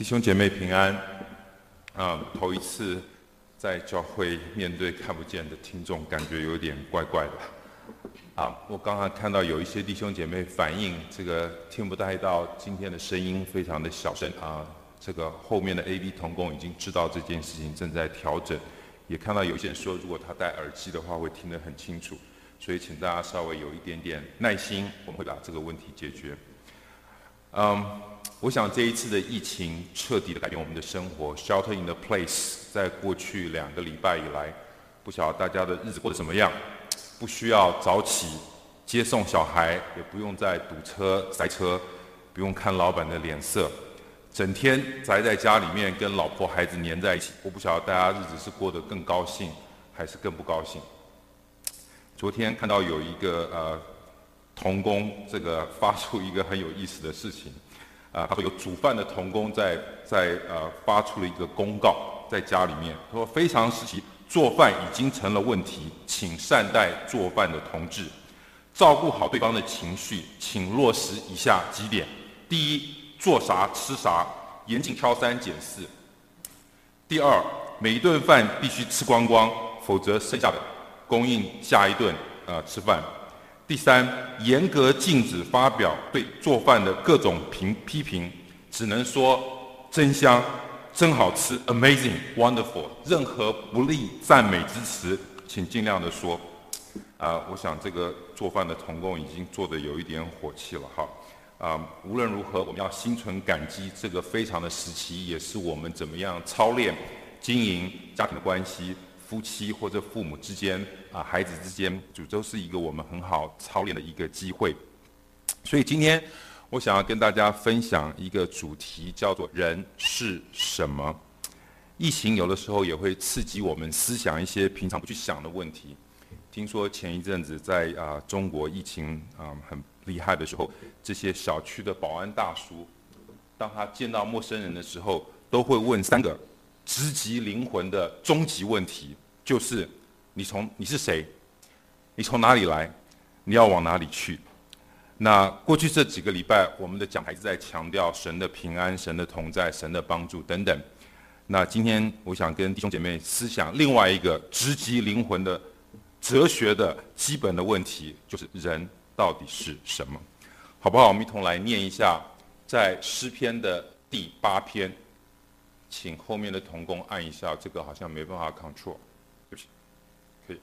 弟兄姐妹平安。头一次在教会面对看不见的听众，感觉有点怪怪的。我刚刚看到有一些弟兄姐妹反映，这个听不太到今天的声音，非常的小声这个后面的 AV 同工已经知道这件事情，正在调整。也看到有些人说，如果他戴耳机的话，会听得很清楚。所以请大家稍微有一点点耐心，我们会把这个问题解决。我想这一次的疫情彻底的改变我们的生活 ，Shelter in the place， 在过去2个礼拜以来，不晓得大家的日子过得怎么样？不需要早起接送小孩，也不用再堵车塞车，不用看老板的脸色，整天宅在家里面跟老婆孩子黏在一起。我不晓得大家日子是过得更高兴，还是更不高兴。昨天看到有一个同工，这个发出一个很有意思的事情。他说有煮饭的同工在发出了一个公告，在家里面，他说非常时期做饭已经成了问题，请善待做饭的同志，照顾好对方的情绪，请落实以下几点：第一，做啥吃啥，严禁挑3拣4；第二，每一顿饭必须吃光光，否则剩下的供应下一顿吃饭。第三，严格禁止发表对做饭的各种批评，只能说真香、真好吃、amazing、wonderful， 任何不利赞美之词，请尽量的说。我想这个做饭的同工已经做得有一点火气了哈。无论如何，我们要心存感激，这个非常的时期，也是我们怎么样操练、经营家庭的关系。夫妻或者父母之间孩子之间，都是一个我们很好操练的一个机会。所以今天我想要跟大家分享一个主题，叫做人是什么。疫情有的时候也会刺激我们思想一些平常不去想的问题。听说前一阵子在中国疫情很厉害的时候，这些小区的保安大叔，当他见到陌生人的时候，都会问3个直击灵魂的终极问题，就是你是谁？你从哪里来？你要往哪里去？那过去这几个礼拜，我们的讲还是在强调神的平安、神的同在、神的帮助等等。那今天我想跟弟兄姐妹思想另外一个直击灵魂的哲学的基本的问题，就是人到底是什么？好不好？我们一同来念一下，在诗篇的第8篇。请后面的同工按一下，这个好像没办法 control， 对不起，可以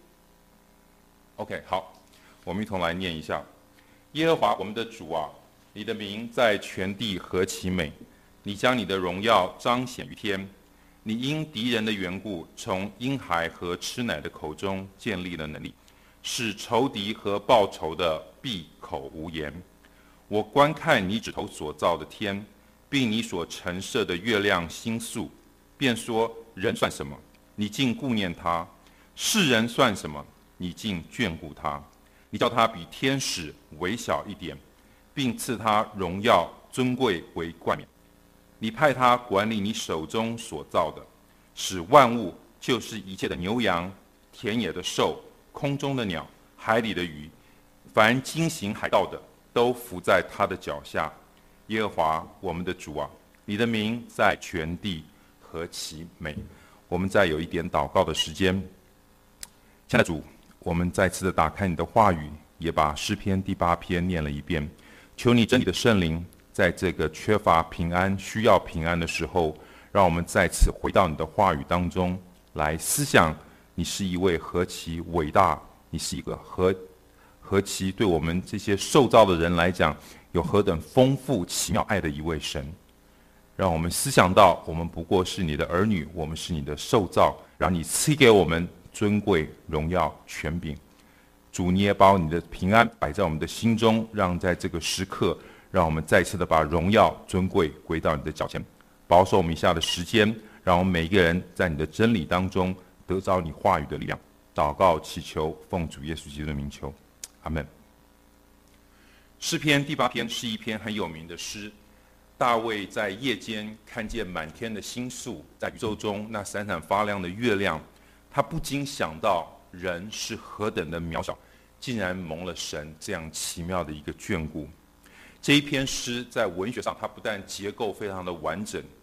，OK， 好，我们一同来念一下：耶和华我们的主啊，你的名在全地何其美！你将你的荣耀彰显于天，你因敌人的缘故，从婴孩和吃奶的口中建立了能力，使仇敌和报仇的闭口无言。我观看你指头所造的天，并你所陈设的月亮星宿，便说：人算什么？你竟顾念他；世人算什么？你竟眷顾他。你叫他比天使微小一点，并赐他荣耀尊贵为冠冕。你派他管理你手中所造的，使万物，就是一切的牛羊、田野的兽、空中的鸟、海里的鱼，凡经行海道的，都伏在他的脚下。耶和华我们的主啊，你的名在全地何其美！我们再有一点祷告的时间。亲爱的主，我们再次的打开你的话语，也把诗篇第8篇念了一遍。求你真理的圣灵，在这个缺乏平安、需要平安的时候，让我们再次回到你的话语当中来思想，你是一位何其伟大，你是一个何其对我们这些受造的人来讲，有何等丰富奇妙爱的一位神。让我们思想到，我们不过是你的儿女，我们是你的受造，让你赐给我们尊贵、荣耀、权柄。主，你也把你的平安摆在我们的心中，让在这个时刻，让我们再次的把荣耀、尊贵归到你的脚前。保守我们以下的时间，让我们每一个人在你的真理当中得着你话语的力量。祷告祈求，奉主耶稣基督的名求，阿们。诗篇第8篇是一篇很有名的诗。大卫在夜间看见满天的星宿，在宇宙中那闪闪发亮的月亮，他不禁想到人是何等的渺小，竟然蒙了神这样奇妙的一个眷顾。这一篇诗在文学上，它不但结构非常的完整，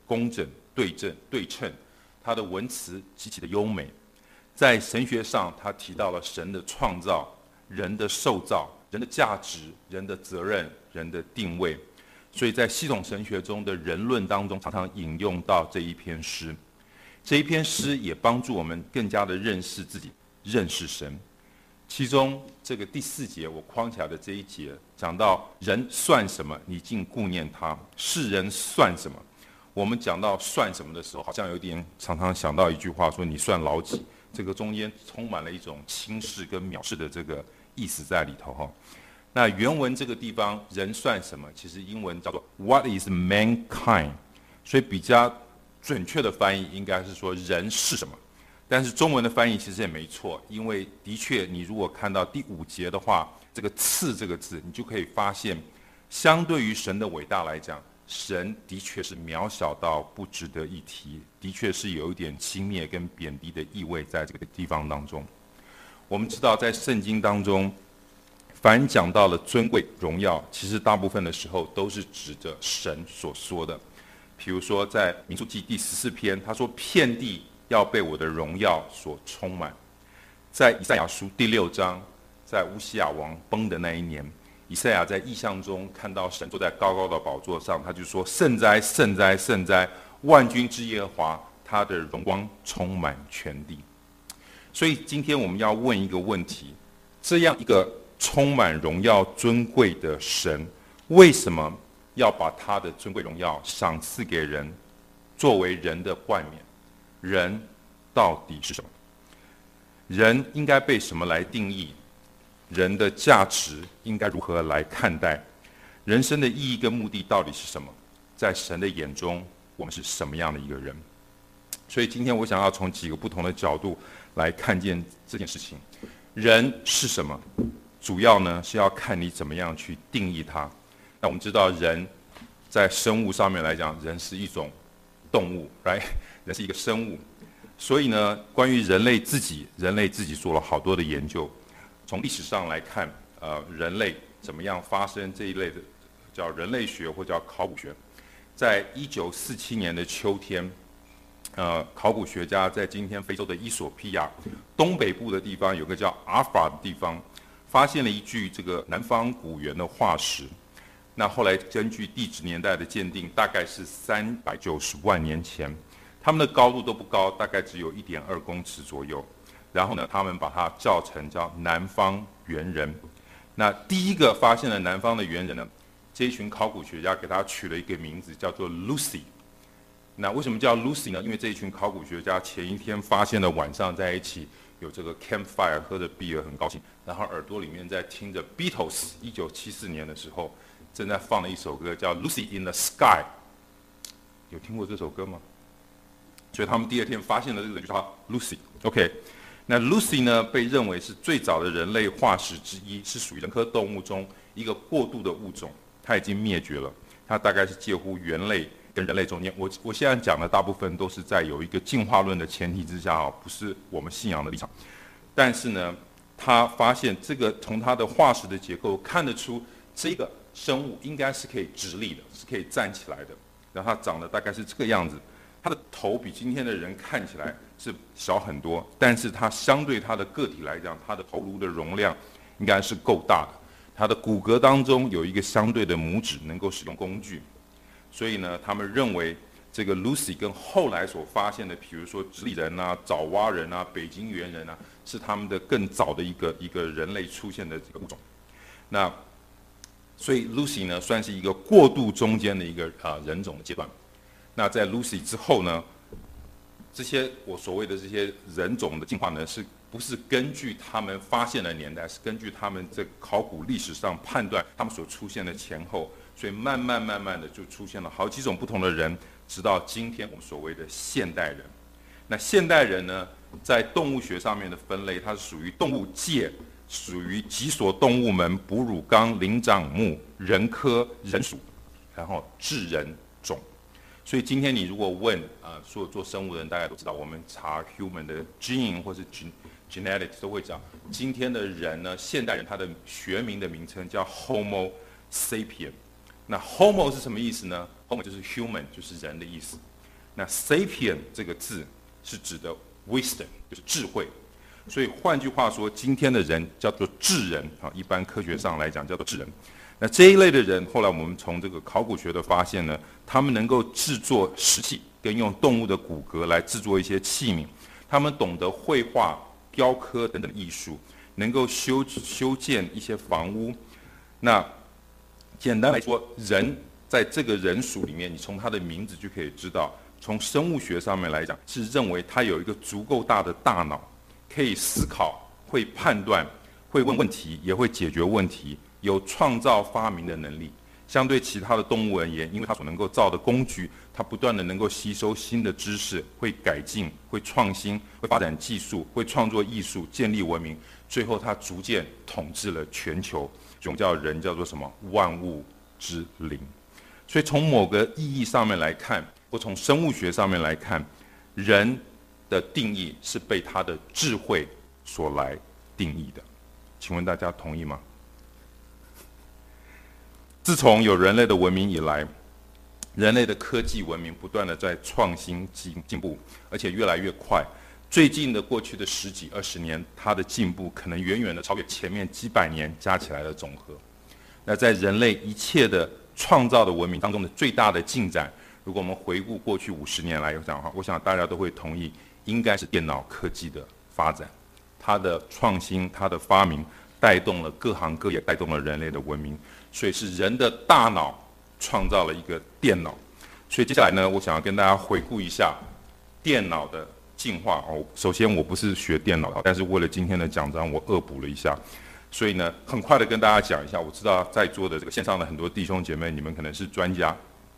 工整、对称，他的文词极其的优美。在神学上，他提到了神的创造、人的受造、人的价值、人的责任、人的定位。所以在系统神学中的人论当中，常常引用到这一篇诗。这一篇诗也帮助我们更加的认识自己、认识神。其中这个第4节我框起来的这一节，讲到人算什么，你竟顾念他；世人算什么？我们讲到算什么的时候，好像有点常常想到一句话说：“你算老几？”这个中间充满了一种轻视跟藐视的这个意思在里头哈。那原文这个地方“人算什么”，其实英文叫做 "What is mankind"， 所以比较准确的翻译应该是说人是什么。但是中文的翻译其实也没错，因为的确你如果看到第5节的话，这个"次"这个字，你就可以发现，相对于神的伟大来讲，神的确是渺小到不值得一提，的确是有一点轻蔑跟贬低的意味在这个地方当中。我们知道在圣经当中，凡讲到了尊贵荣耀，其实大部分的时候都是指着神所说的。比如说在民数记第14篇，他说遍地要被我的荣耀所充满。在以赛亚书第6章，在乌西亚王崩的那一年，以赛亚在异象中看到神坐在高高的宝座上，他就说：圣哉，圣哉，圣哉！万军之耶和华，他的荣光充满全地。所以今天我们要问一个问题：这样一个充满荣耀尊贵的神，为什么要把他的尊贵荣耀赏赐给人，作为人的冠冕？人到底是什么？人应该被什么来定义？人的价值应该如何来看待？人生的意义跟目的到底是什么？在神的眼中，我们是什么样的一个人？所以今天我想要从几个不同的角度来看见这件事情。人是什么？主要呢是要看你怎么样去定义它。那我们知道人在生物上面来讲，人是一种动物 ，right？ 人是一个生物。所以呢，关于人类自己做了好多的研究。从历史上来看，人类怎么样发生这一类的叫人类学或叫考古学。在1947年的秋天，考古学家在今天非洲的伊索比亚东北部的地方有个叫阿法的地方，发现了一具这个南方古猿的化石。那后来根据地质年代的鉴定，大概是390万年前。他们的高度都不高，大概只有1.2公尺左右。然后呢，他们把它叫成叫南方猿人。那第一个发现了南方的猿人呢，这一群考古学家给他取了一个名字，叫做 Lucy。那为什么叫 Lucy 呢？因为这一群考古学家前一天发现了晚上在一起有这个 campfire， 喝着 beer 很高兴，然后耳朵里面在听着 Beatles 1974年的时候正在放了一首歌叫 Lucy in the Sky。有听过这首歌吗？所以他们第二天发现了这个人，就叫他 Lucy。OK， 那 Lucy 呢，被认为是最早的人类化石之一，是属于人科动物中一个过渡的物种，它已经灭绝了。它大概是介乎猿类跟人类中间。我现在讲的大部分都是在有一个进化论的前提之下不是我们信仰的立场。但是呢，他发现这个从它的化石的结构看得出，这个生物应该是可以直立的，是可以站起来的。然后它长得大概是这个样子。它的头比今天的人看起来是小很多，但是它相对它的个体来讲，它的头颅的容量应该是够大的。它的骨骼当中有一个相对的拇指能够使用工具，所以呢，他们认为这个 Lucy 跟后来所发现的，比如说直立人啊、爪哇人啊、北京猿人啊，是他们的更早的一个人类出现的这个物种。那所以 Lucy 呢，算是一个过渡中间的一个人种的阶段。那在 Lucy 之后呢，这些我所谓的这些人种的进化呢，是不是根据他们发现的年代，是根据他们在考古历史上判断他们所出现的前后，所以慢慢的就出现了好几种不同的人，直到今天我们所谓的现代人。那现代人呢，在动物学上面的分类，它是属于动物界，属于脊索动物门哺乳纲灵长目人科人属，然后智人种。所以今天你如果问所有做生物的人，大家都知道，我们查 human 的 gene 或是 genetics 都会讲，今天的人呢，现代人他的学名的名称叫 Homo sapien。那 Homo 是什么意思呢？ Homo 就是 human， 就是人的意思。 那 sapien 这个字是指的 wisdom， 就是智慧。所以换句话说，今天的人叫做智人啊，一般科学上来讲叫做智人。那这一类的人，后来我们从这个考古学的发现呢，他们能够制作石器，跟用动物的骨骼来制作一些器皿，他们懂得绘画、雕刻等等艺术，能够修建一些房屋。那简单来说，人在这个人属里面，你从他的名字就可以知道，从生物学上面来讲，是认为他有一个足够大的大脑，可以思考、会判断、会问问题，也会解决问题，有创造发明的能力。相对其他的动物而言，因为它所能够造的工具，它不断的能够吸收新的知识，会改进、会创新、会发展技术、会创作艺术、建立文明，最后它逐渐统治了全球。所以我们叫人叫做什么？万物之灵。所以从某个意义上面来看，或从生物学上面来看，人的定义是被他的智慧所来定义的。请问大家同意吗？自从有人类的文明以来，人类的科技文明不断的在创新进步，而且越来越快。最近的过去的10几20年，它的进步可能远远的超越前面几百年加起来的总和。那在人类一切的创造的文明当中的最大的进展，如果我们回顾过去50年来讲的话，我想大家都会同意，应该是电脑科技的发展，它的创新、它的发明，带动了各行各业，带动了人类的文明。所以是人的大脑创造了一个电脑。所以接下来呢，我想要跟大家回顾一下电脑的进化。首先我不是学电脑的，但是为了今天的讲章，我恶补了一下。所以呢，很快的跟大家讲一下。我知道在座的这个线上的很多弟兄姐妹，你们可能是专家。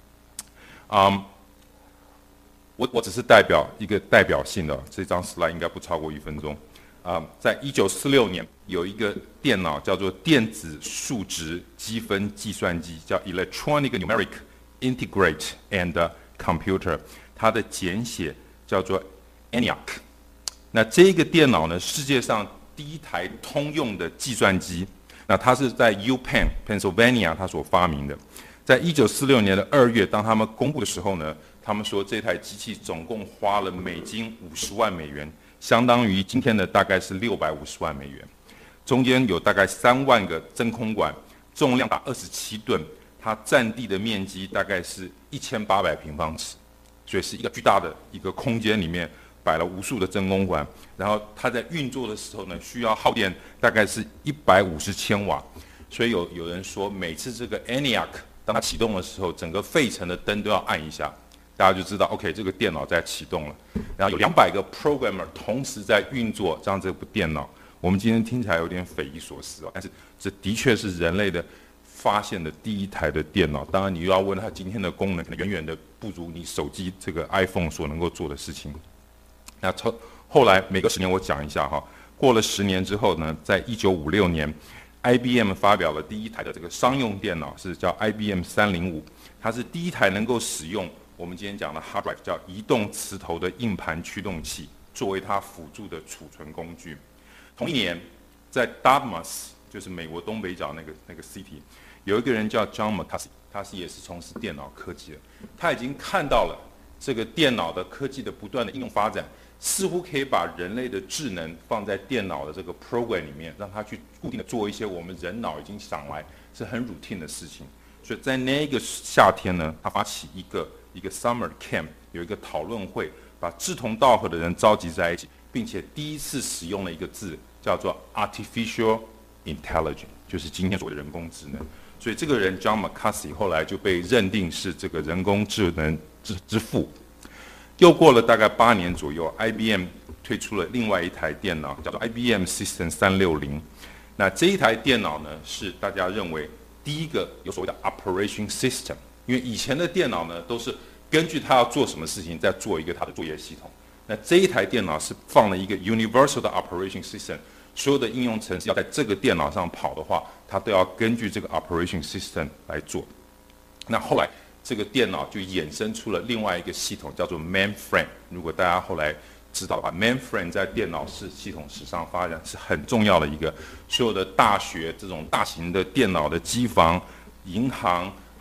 我只是代表一个代表性的，这张 slide 应该不超过1分钟。在1946年，有一个电脑叫做电子数值积分计算机，叫 Electronic Numeric Integrate and Computer， 它的简写叫做 ENIAC。那这个电脑呢，世界上第一台通用的计算机，那它是在 UPenn Pennsylvania 它所发明的。在1946年的2月，当他们公布的时候呢，他们说这台机器总共花了美金50万美元。相当于今天的大概是650万美元，中间有大概3万个真空管，重量达27吨，它占地的面积大概是1800平方尺，所以是一个巨大的一个空间里面摆了无数的真空管，然后它在运作的时候呢，需要耗电大概是150千瓦，所以有人说每次这个 ENIAC 当它启动的时候，整个费城的灯都要按一下。大家就知道 ，OK， 这个电脑在启动了，然后有200个 programmer 同时在运作，这样这部电脑，我们今天听起来有点匪夷所思哦，但是这的确是人类的发现的第一台的电脑。当然，你又要问它今天的功能，可能远远的不如你手机这个 iPhone 所能够做的事情。那后来每隔10年我讲一下哈，过了10年之后呢，在1956年 ，IBM 发表了第一台的这个商用电脑，是叫 IBM 305，它是第一台能够使用我们今天讲的 hard drive， 叫移动磁头的硬盘驱动器，作为它辅助的储存工具。同一年，在 Dartmouth， 就是美国东北角那个 city， 有一个人叫 John McCarthy， 他也是从事电脑科技的。他已经看到了这个电脑的科技的不断的应用发展，似乎可以把人类的智能放在电脑的这个 program 里面，让它去固定的做一些我们人脑已经想来是很 routine 的事情。所以在那个夏天呢，他发起一个 summer camp， 有一个讨论会，把志同道合的人召集在一起，并且第一次使用了一个字，叫做 artificial intelligence， 就是今天所谓的人工智能。所以这个人 John McCarthy 后来就被认定是这个人工智能之父。又过了大概8年左右 ，IBM 推出了另外一台电脑，叫做 IBM System 360。那这一台电脑呢，是大家认为第一个有所谓的 operation system。因为以前的电脑呢，都是根据它要做什么事情，再做一个它的作业系统。那这一台电脑是放了一个 universal 的 operation system， 所有的应用程式要在这个电脑上跑的话，它都要根据这个 operation system 来做。那后来这个电脑就衍生出了另外一个系统，叫做 mainframe。如果大家后来知道的话 ，mainframe 在电脑系统史上发展是很重要的一个，所有的大学这种大型的电脑的机房、银行。还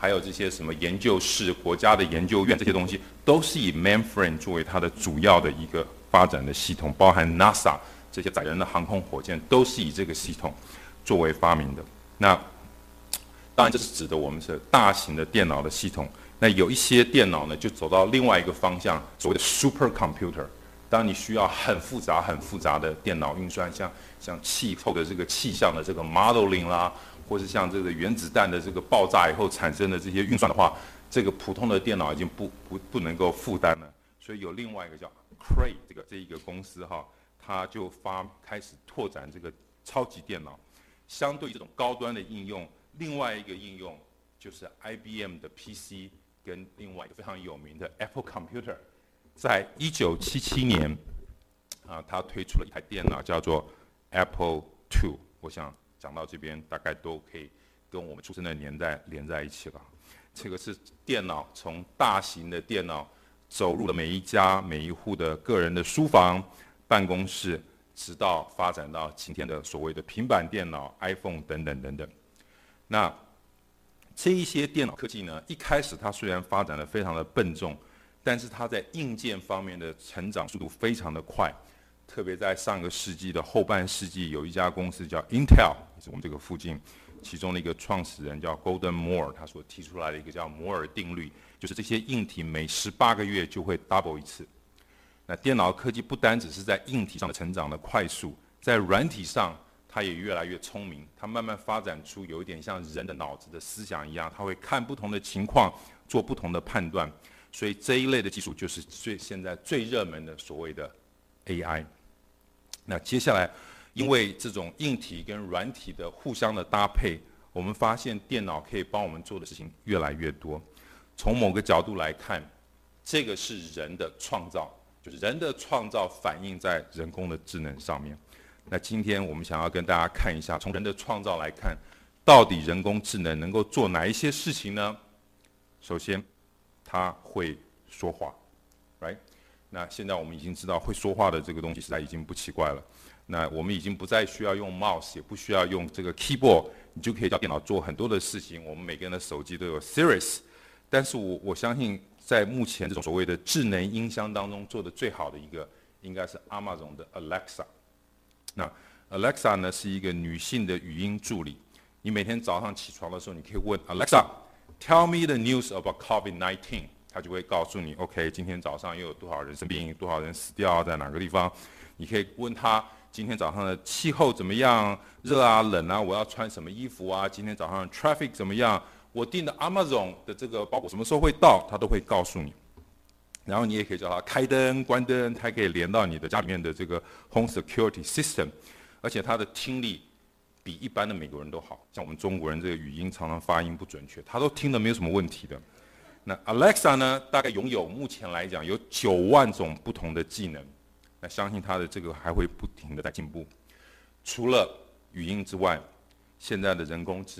还有这些什么研究室、国家的研究院这些东西，都是以 mainframe 作为它的主要的一个发展的系统，包含 NASA 这些载人的航空火箭都是以这个系统作为发明的。那当然这是指的我们是大型的电脑的系统。那有一些电脑呢，就走到另外一个方向，所谓的 supercomputer。当你需要很复杂的电脑运算，像气候的这个气象的这个 modeling 啦，或是像这个原子弹的这个爆炸以后产生的这些运算的话，这个普通的电脑已经不能够负担了。所以有另外一个叫 Cray 这一个公司哈，它就开始拓展这个超级电脑。相对于这种高端的应用，另外一个应用就是 IBM 的 PC。跟另外一个非常有名的 Apple Computer， 在1977年，它推出了一台电脑叫做 Apple II。我想讲到这边，大概都可以跟我们出生的年代连在一起了。这个是电脑从大型的电脑走入了每一家每一户的个人的书房、办公室，直到发展到今天的所谓的平板电脑、iPhone 等等等等。那这一些电脑科技呢，一开始它虽然发展得非常的笨重，但是它在硬件方面的成长速度非常的快。特别在上个世纪的后半世纪，有一家公司叫 Intel， 也是我们这个附近，其中的一个创始人叫 Gordon Moore， 他所提出来的一个叫摩尔定律，就是这些硬体每18个月就会 double 一次。那电脑科技不单只是在硬体上的成长的快速，在软体上它也越来越聪明，它慢慢发展出有一点像人的脑子的思想一样，它会看不同的情况，做不同的判断。所以这一类的技术就是现在最热门的所谓的 AI。那接下来，因为这种硬体跟软体的互相的搭配，我们发现电脑可以帮我们做的事情越来越多。从某个角度来看，这个是人的创造，就是人的创造反映在人工的智能上面。那今天我们想要跟大家看一下，从人的创造来看，到底人工智能能够做哪一些事情呢？首先，它会说话 ，right？ 那现在我们已经知道会说话的这个东西实在已经不奇怪了。那我们已经不再需要用 mouse， 也不需要用这个 keyboard， 你就可以叫电脑做很多的事情。我们每个人的手机都有 Siri， 但是我相信，在目前这种所谓的智能音箱当中做的最好的一个，应该是 Amazon 的 Alexa。那 Alexa 呢是一个女性的语音助理。你每天早上起床的时候，你可以问 Alexa，Tell me the news about COVID-19， 它就会告诉你 ，OK， 今天早上又有多少人生病，多少人死掉，在哪个地方。你可以问他今天早上的气候怎么样，热啊冷啊，我要穿什么衣服啊？今天早上的 traffic 怎么样？我订的 Amazon 的这个包裹什么时候会到？它都会告诉你。然后你也可以叫它开灯、关灯，它可以连到你的家里面的这个 Home Security System， 而且它的听力比一般的美国人都好。像我们中国人这个语音常常发音不准确，它都听得没有什么问题的。那 Alexa 呢，大概拥有目前来讲有9万种不同的技能。那相信它的这个还会不停的在进步。除了语音之外，现在的人工智